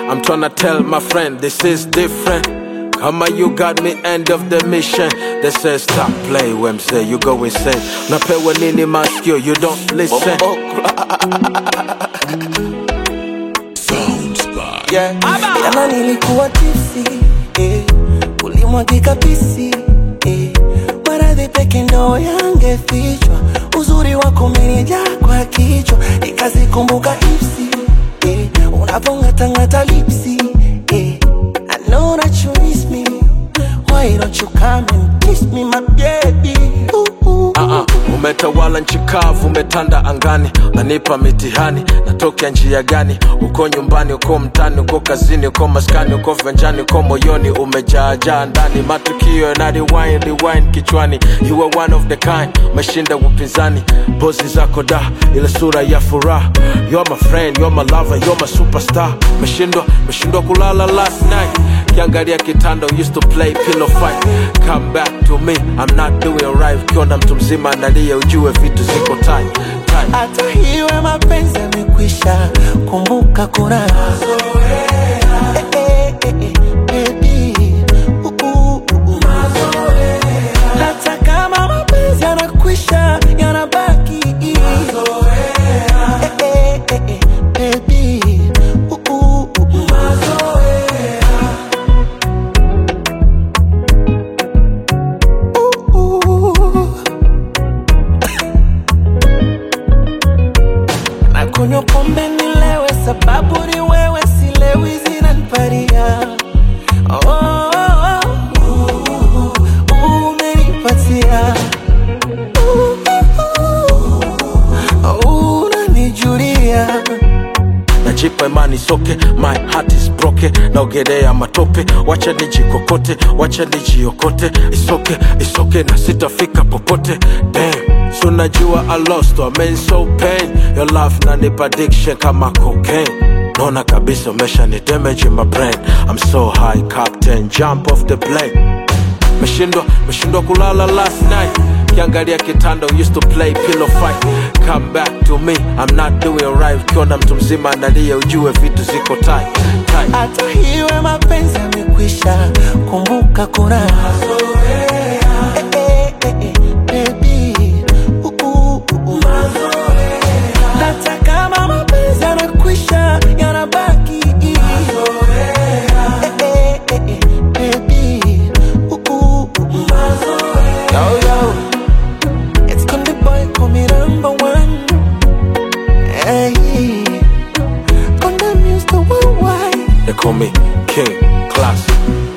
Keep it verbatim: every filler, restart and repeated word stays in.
I'm tryna tell my friend this is different. Kama you got me, end of the mission. They say stop play when say you go insane. Napewa nini maskio, you don't listen. Soundspot. Yeah. Jana nilikuwa tipsy, eh. Ulimwagika pisi, eh. Maradhi peke ndo yangefichwa. Uzuri wako umenijaa kwa kichwa. Nikazikumbuka ipsi, eh. Unavong'atang'ata lipsi, eh. I know that you miss me. Why don't you come and kiss me, my baby? Ooh, ooh. Uh-uh. Umetawala nchi kavu, umetanda angani. Nanipa mitihani, natokea njia gani? Uko nyumbani, uko mtani, uko kazini, uko maskani, uko venjani, uko moyoni. Umejaa ndani, matukio na rewind, rewind kichwani. You are one of the kind, umeshinda upinzani. Pozi zako da, ile sura ya furaha. You're my friend, you're my lover, you're my superstar. Meshindwa, meshindwa kulala last night. Kiangalia kitanda, used to play pillow fight. Come back to me, I'm not doing right. Kiona mtu mzima analia, ujue vitu ziko tight, tight. Hata hiwe mapenzi yamekwisha, kumbuka kuna mazoea. Eh, eh, eh, baby. Uh, uh, uh, uh. Mazoea. Hata kama mapenzi yanakwisha, yanabaki mazoea. Eh, eh, eh, eh, baby. Uh, uh, uh, uh. Mazoea. Kunywa pombe nilewe, sababu ni wewe, silewi zinaniparia. Oh, oh, oh, uh, uh, umenipatia. Uh, uh, uh, unanijulia. Najipa imani soke, my heart is broken. Naogelea matope, wacha nijikokote, wacha nijiokote. It's okay, it's okay, na sitafika popote. Damn. So najua I lost, I mean so pain. Your love nanipa addiction kama cocaine. Nona kabisa umesha ni damage in my brain. I'm so high, captain, jump off the plane. Meshindwa, meshindwa kulala last night. Kiangalia kitanda, used to play pillow fight. Come back to me, I'm not doing right. Kiona mtu mzima analia, ujue vitu ziko tight, tight. Hata hiwe mapenzi yamekwisha, kumbuka kuna mazoea. Eh, eh, eh, eh, baby. Uh, uh, uh, uh. Mazoea. Hata kama mapenzi yanakwisha, yanabaki mazoea. Eh, eh, eh, eh, baby. Uh, uh, uh, uh. Mazoea. Yo, yo. It's Konde Boy, call me number one. Hey. Konde Muse the worldwide. They call me King Class.